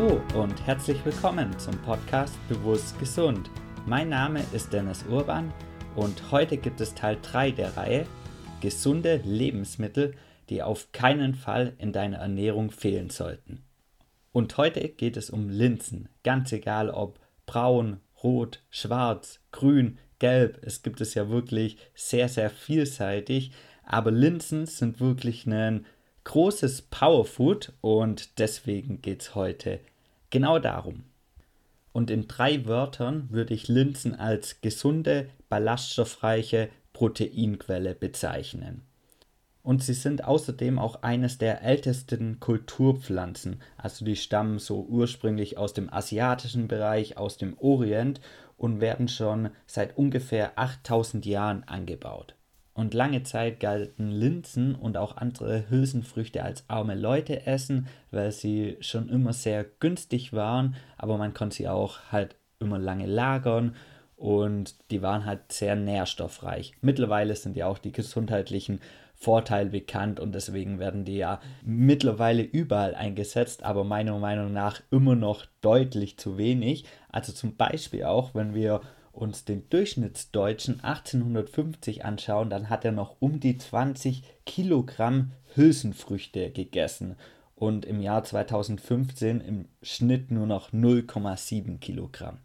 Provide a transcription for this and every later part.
Hallo und herzlich willkommen zum Podcast Bewusst Gesund. Mein Name ist Dennis Urban und heute gibt es Teil 3 der Reihe Gesunde Lebensmittel, die auf keinen Fall in deiner Ernährung fehlen sollten. Und heute geht es um Linsen, ganz egal ob braun, rot, schwarz, grün, gelb, es gibt es ja wirklich sehr, sehr vielseitig, aber Linsen sind wirklich ein großes Powerfood und deswegen geht es heute genau darum. Und in 3 Wörtern würde ich Linsen als gesunde, ballaststoffreiche Proteinquelle bezeichnen. Und sie sind außerdem auch eines der ältesten Kulturpflanzen. Also die stammen so ursprünglich aus dem asiatischen Bereich, aus dem Orient und werden schon seit ungefähr 8000 Jahren angebaut. Und lange Zeit galten Linsen und auch andere Hülsenfrüchte als arme Leute essen, weil sie schon immer sehr günstig waren, aber man konnte sie auch halt immer lange lagern und die waren halt sehr nährstoffreich. Mittlerweile sind ja auch die gesundheitlichen Vorteile bekannt und deswegen werden die ja mittlerweile überall eingesetzt, aber meiner Meinung nach immer noch deutlich zu wenig. Also zum Beispiel auch, wenn wir uns den Durchschnittsdeutschen 1850 anschauen, dann hat er noch um die 20 Kilogramm Hülsenfrüchte gegessen und im Jahr 2015 im Schnitt nur noch 0,7 Kilogramm.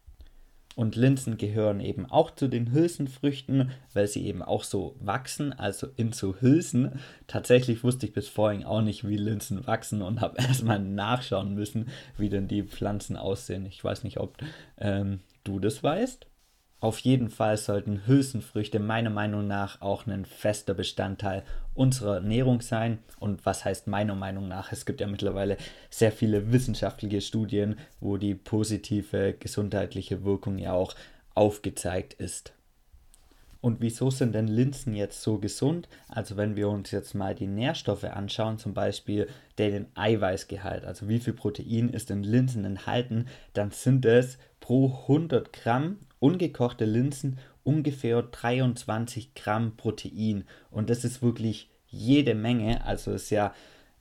Und Linsen gehören eben auch zu den Hülsenfrüchten, weil sie eben auch so wachsen, also in so Hülsen. Tatsächlich wusste ich bis vorhin auch nicht, wie Linsen wachsen und habe erstmal nachschauen müssen, wie denn die Pflanzen aussehen. Ich weiß nicht, ob du das weißt. Auf jeden Fall sollten Hülsenfrüchte meiner Meinung nach auch ein fester Bestandteil unserer Ernährung sein. Und was heißt meiner Meinung nach? Es gibt ja mittlerweile sehr viele wissenschaftliche Studien, wo die positive gesundheitliche Wirkung ja auch aufgezeigt ist. Und wieso sind denn Linsen jetzt so gesund? Also wenn wir uns jetzt mal die Nährstoffe anschauen, zum Beispiel den Eiweißgehalt, also wie viel Protein ist in Linsen enthalten, dann sind es pro 100 Gramm ungekochte Linsen ungefähr 23 Gramm Protein. Und das ist wirklich jede Menge, also ist ja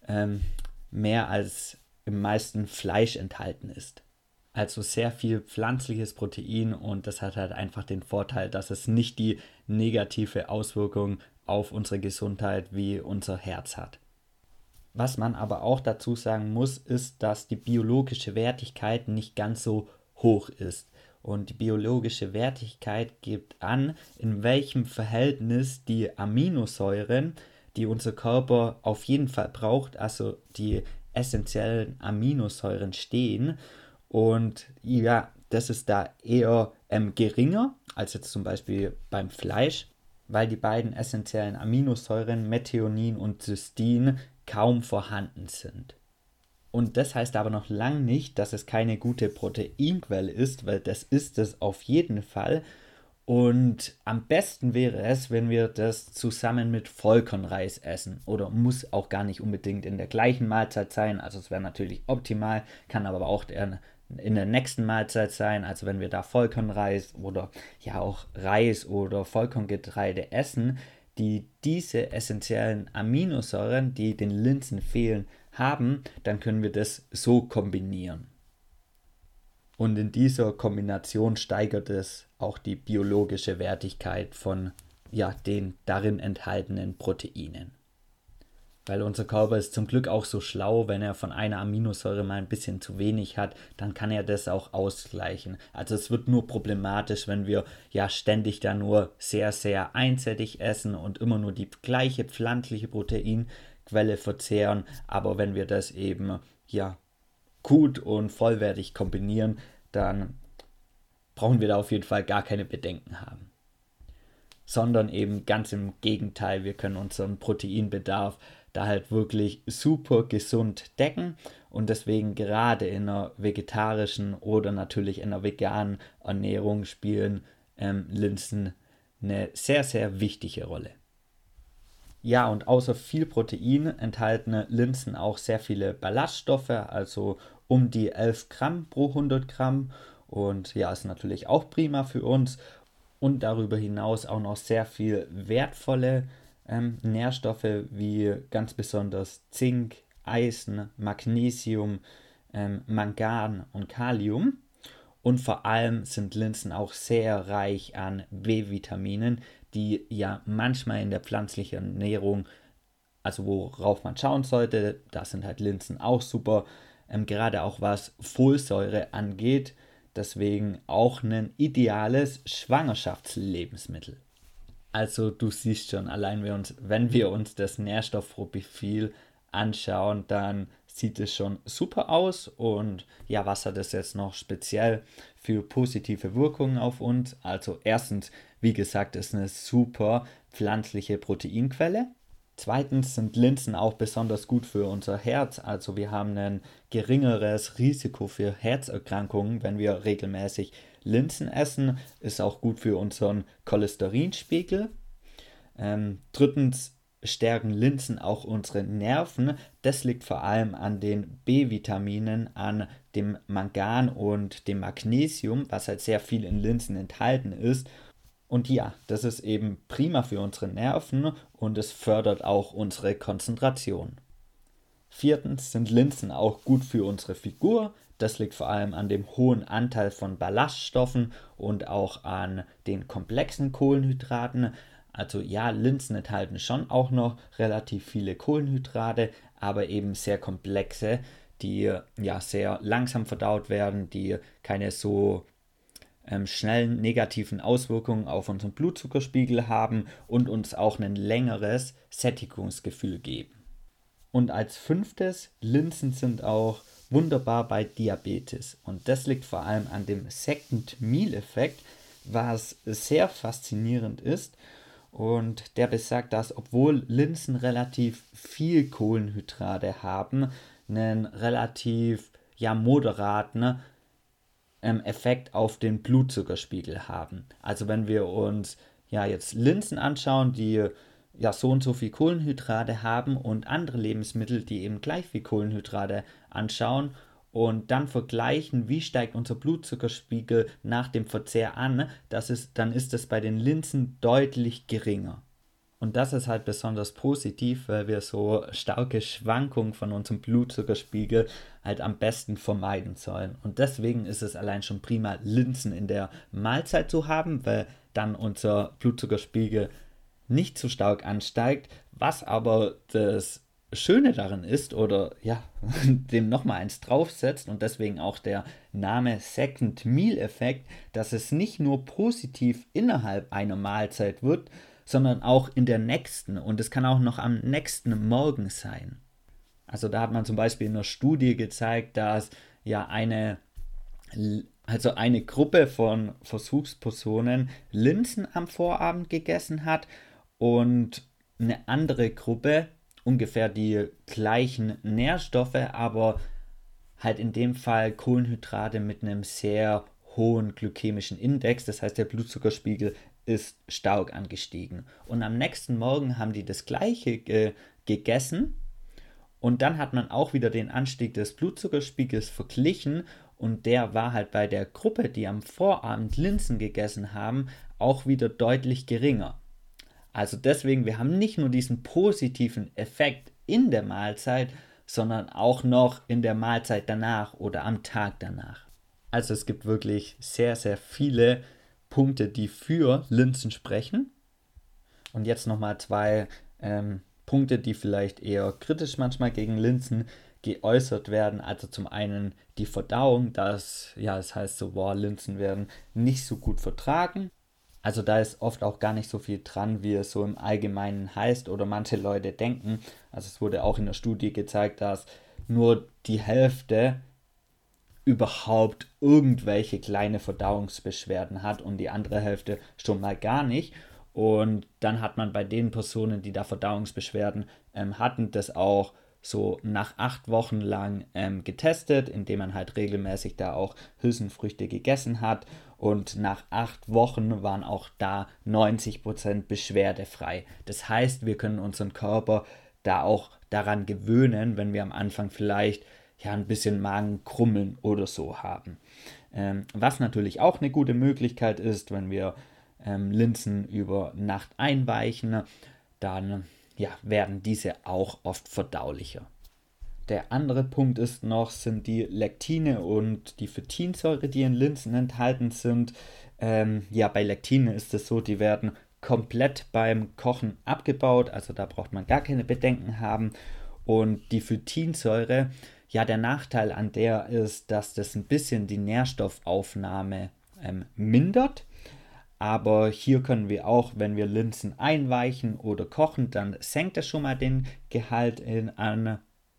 mehr als im meisten Fleisch enthalten ist. Also sehr viel pflanzliches Protein und das hat halt einfach den Vorteil, dass es nicht die negative Auswirkung auf unsere Gesundheit wie unser Herz hat. Was man aber auch dazu sagen muss, ist, dass die biologische Wertigkeit nicht ganz so hoch ist. Und die biologische Wertigkeit gibt an, in welchem Verhältnis die Aminosäuren, die unser Körper auf jeden Fall braucht, also die essentiellen Aminosäuren stehen. Und ja, das ist da eher geringer als jetzt zum Beispiel beim Fleisch, weil die beiden essentiellen Aminosäuren Methionin und Cystein kaum vorhanden sind. Und das heißt aber noch lange nicht, dass es keine gute Proteinquelle ist, weil das ist es auf jeden Fall. Und am besten wäre es, wenn wir das zusammen mit Vollkornreis essen. Oder muss auch gar nicht unbedingt in der gleichen Mahlzeit sein. Also es wäre natürlich optimal, kann aber auch in der nächsten Mahlzeit sein. Also wenn wir da Vollkornreis oder ja auch Reis oder Vollkorngetreide essen, die diese essentiellen Aminosäuren, die den Linsen fehlen, haben, dann können wir das so kombinieren. Und in dieser Kombination steigert es auch die biologische Wertigkeit von den darin enthaltenen Proteinen. Weil unser Körper ist zum Glück auch so schlau, wenn er von einer Aminosäure mal ein bisschen zu wenig hat, dann kann er das auch ausgleichen. Also es wird nur problematisch, wenn wir ständig da nur sehr, sehr einseitig essen und immer nur die gleiche pflanzliche Proteinquelle verzehren. Aber wenn wir das eben gut und vollwertig kombinieren, dann brauchen wir da auf jeden Fall gar keine Bedenken haben. Sondern eben ganz im Gegenteil, wir können unseren Proteinbedarf da halt wirklich super gesund decken und deswegen gerade in einer vegetarischen oder natürlich in einer veganen Ernährung spielen Linsen eine sehr, sehr wichtige Rolle. Ja, und außer viel Protein enthalten Linsen auch sehr viele Ballaststoffe, also um die 11 Gramm pro 100 Gramm. Und ja, ist natürlich auch prima für uns. Und darüber hinaus auch noch sehr viel wertvolle Nährstoffe wie ganz besonders Zink, Eisen, Magnesium, Mangan und Kalium. Und vor allem sind Linsen auch sehr reich an B-Vitaminen, die ja manchmal in der pflanzlichen Ernährung, also worauf man schauen sollte, da sind halt Linsen auch super, gerade auch was Folsäure angeht, deswegen auch ein ideales Schwangerschaftslebensmittel. Also du siehst schon, allein wenn wir uns das Nährstoffprofil anschauen, dann sieht es schon super aus. Und ja, was hat es jetzt noch speziell für positive Wirkungen auf uns? Also erstens, wie gesagt, ist eine super pflanzliche Proteinquelle. Zweitens sind Linsen auch besonders gut für unser Herz. Also wir haben ein geringeres Risiko für Herzerkrankungen, wenn wir regelmäßig Linsen essen. Ist auch gut für unseren Cholesterinspiegel. Drittens stärken Linsen auch unsere Nerven. Das liegt vor allem an den B-Vitaminen, an dem Mangan und dem Magnesium, was halt sehr viel in Linsen enthalten ist. Und ja, das ist eben prima für unsere Nerven und es fördert auch unsere Konzentration. Viertens sind Linsen auch gut für unsere Figur. Das liegt vor allem an dem hohen Anteil von Ballaststoffen und auch an den komplexen Kohlenhydraten. Also ja, Linsen enthalten schon auch noch relativ viele Kohlenhydrate, aber eben sehr komplexe, die ja sehr langsam verdaut werden, die keine so schnellen negativen Auswirkungen auf unseren Blutzuckerspiegel haben und uns auch ein längeres Sättigungsgefühl geben. Und als fünftes, Linsen sind auch wunderbar bei Diabetes. Und das liegt vor allem an dem Second Meal Effekt, was sehr faszinierend ist. Und der besagt, dass obwohl Linsen relativ viel Kohlenhydrate haben, einen relativ moderaten Effekt auf den Blutzuckerspiegel haben. Also wenn wir uns jetzt Linsen anschauen, die so und so viel Kohlenhydrate haben und andere Lebensmittel, die eben gleich viel Kohlenhydrate anschauen und dann vergleichen, wie steigt unser Blutzuckerspiegel nach dem Verzehr an, dann ist es bei den Linsen deutlich geringer. Und das ist halt besonders positiv, weil wir so starke Schwankungen von unserem Blutzuckerspiegel halt am besten vermeiden sollen. Und deswegen ist es allein schon prima, Linsen in der Mahlzeit zu haben, weil dann unser Blutzuckerspiegel nicht so stark ansteigt. Was aber das Schöne daran ist, oder dem nochmal eins draufsetzt und deswegen auch der Name Second Meal Effekt, dass es nicht nur positiv innerhalb einer Mahlzeit wird, sondern auch in der nächsten, und es kann auch noch am nächsten Morgen sein. Also da hat man zum Beispiel in einer Studie gezeigt, dass eine Gruppe von Versuchspersonen Linsen am Vorabend gegessen hat und eine andere Gruppe ungefähr die gleichen Nährstoffe, aber halt in dem Fall Kohlenhydrate mit einem sehr hohen glykämischen Index, das heißt der Blutzuckerspiegel ist stark angestiegen. Und am nächsten Morgen haben die das gleiche gegessen und dann hat man auch wieder den Anstieg des Blutzuckerspiegels verglichen und der war halt bei der Gruppe, die am Vorabend Linsen gegessen haben, auch wieder deutlich geringer. Also deswegen, wir haben nicht nur diesen positiven Effekt in der Mahlzeit, sondern auch noch in der Mahlzeit danach oder am Tag danach. Also es gibt wirklich sehr, sehr viele Punkte, die für Linsen sprechen. Und jetzt nochmal zwei Punkte, die vielleicht eher kritisch manchmal gegen Linsen geäußert werden. Also zum einen die Verdauung, das heißt so, Linsen werden nicht so gut vertragen. Also da ist oft auch gar nicht so viel dran, wie es so im Allgemeinen heißt oder manche Leute denken. Also es wurde auch in der Studie gezeigt, dass nur die Hälfte überhaupt irgendwelche kleine Verdauungsbeschwerden hat und die andere Hälfte schon mal gar nicht. Und dann hat man bei den Personen, die da Verdauungsbeschwerden hatten, das auch so nach 8 Wochen lang getestet, indem man halt regelmäßig da auch Hülsenfrüchte gegessen hat. Und nach 8 Wochen waren auch da 90% beschwerdefrei. Das heißt, wir können unseren Körper da auch daran gewöhnen, wenn wir am Anfang vielleicht ein bisschen Magenkrummeln oder so haben. Was natürlich auch eine gute Möglichkeit ist, wenn wir Linsen über Nacht einweichen, dann werden diese auch oft verdaulicher. Der andere Punkt ist noch, sind die Lektine und die Phytinsäure, die in Linsen enthalten sind. Bei Lektine ist es so, die werden komplett beim Kochen abgebaut, also da braucht man gar keine Bedenken haben. Und die Phytinsäure, der Nachteil an der ist, dass das ein bisschen die Nährstoffaufnahme mindert. Aber hier können wir auch, wenn wir Linsen einweichen oder kochen, dann senkt es schon mal den Gehalt an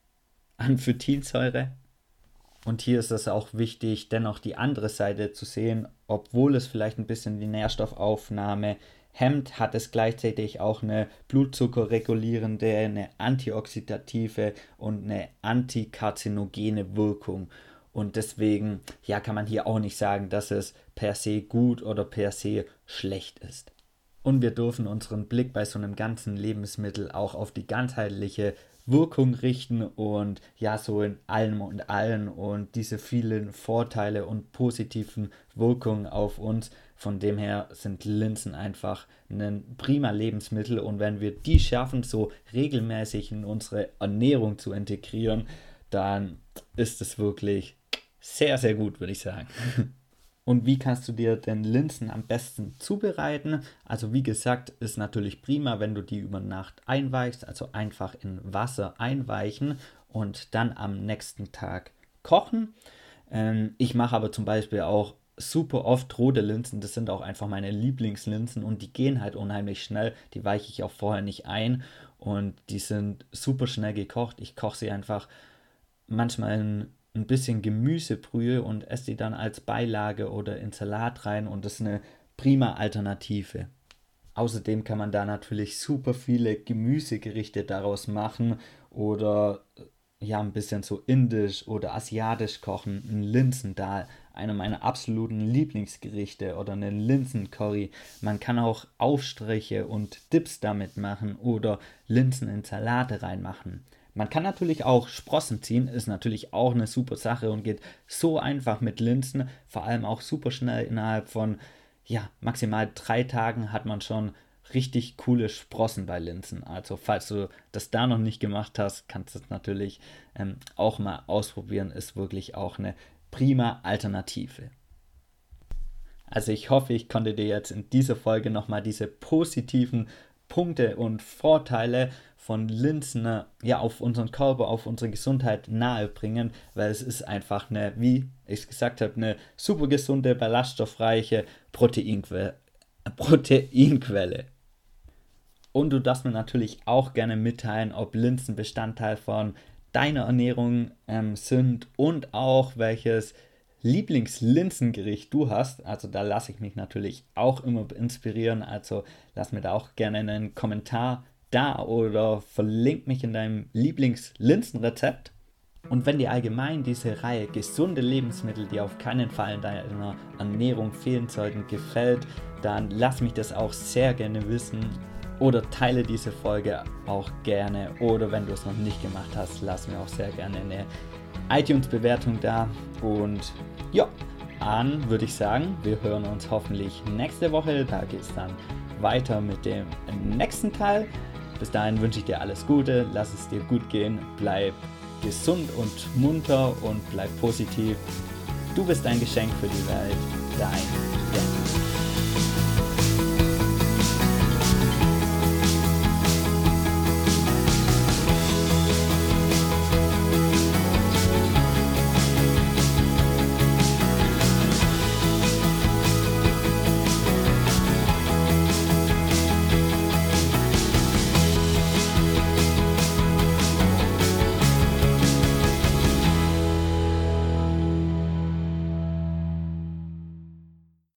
Phytinsäure. Und hier ist es auch wichtig, dennoch die andere Seite zu sehen. Obwohl es vielleicht ein bisschen die Nährstoffaufnahme hemmt, hat es gleichzeitig auch eine blutzuckerregulierende, eine antioxidative und eine antikarzinogene Wirkung. Und deswegen kann man hier auch nicht sagen, dass es per se gut oder per se schlecht ist. Und wir dürfen unseren Blick bei so einem ganzen Lebensmittel auch auf die ganzheitliche Wirkung richten und so in allem und allen und diese vielen Vorteile und positiven Wirkungen auf uns. Von dem her sind Linsen einfach ein prima Lebensmittel und wenn wir die schaffen, so regelmäßig in unsere Ernährung zu integrieren, dann ist es wirklich sehr, sehr gut, würde ich sagen. Und wie kannst du dir denn Linsen am besten zubereiten? Also wie gesagt, ist natürlich prima, wenn du die über Nacht einweichst, also einfach in Wasser einweichen und dann am nächsten Tag kochen. Ich mache aber zum Beispiel auch super oft rote Linsen, das sind auch einfach meine Lieblingslinsen und die gehen halt unheimlich schnell, die weiche ich auch vorher nicht ein und die sind super schnell gekocht. Ich koche sie einfach manchmal in ein bisschen Gemüsebrühe und esse die dann als Beilage oder in Salat rein und das ist eine prima Alternative. Außerdem kann man da natürlich super viele Gemüsegerichte daraus machen oder ein bisschen so indisch oder asiatisch kochen. Ein Linsendal, einer meiner absoluten Lieblingsgerichte oder eine Linsencurry. Man kann auch Aufstriche und Dips damit machen oder Linsen in Salate reinmachen. Man kann natürlich auch Sprossen ziehen, ist natürlich auch eine super Sache und geht so einfach mit Linsen, vor allem auch super schnell innerhalb von maximal 3 Tagen hat man schon richtig coole Sprossen bei Linsen. Also falls du das da noch nicht gemacht hast, kannst du es natürlich auch mal ausprobieren, ist wirklich auch eine prima Alternative. Also ich hoffe, ich konnte dir jetzt in dieser Folge nochmal diese positiven Punkte und Vorteile von Linsen auf unseren Körper, auf unsere Gesundheit nahebringen, weil es ist einfach wie ich gesagt habe, eine super gesunde, ballaststoffreiche Proteinquelle. Und du darfst mir natürlich auch gerne mitteilen, ob Linsen Bestandteil von deiner Ernährung sind und auch welches Lieblingslinsengericht du hast. Also da lasse ich mich natürlich auch immer inspirieren. Also lass mir da auch gerne einen Kommentar da oder verlink mich in deinem Lieblingslinsenrezept. Und wenn dir allgemein diese Reihe gesunde Lebensmittel, die auf keinen Fall in deiner Ernährung fehlen sollten, gefällt, dann lass mich das auch sehr gerne wissen oder teile diese Folge auch gerne oder wenn du es noch nicht gemacht hast, lass mir auch sehr gerne eine iTunes-Bewertung da und dann würde ich sagen, wir hören uns hoffentlich nächste Woche, da geht es dann weiter mit dem nächsten Teil. Bis dahin wünsche ich dir alles Gute, lass es dir gut gehen, bleib gesund und munter und bleib positiv. Du bist ein Geschenk für die Welt, dein Dennis.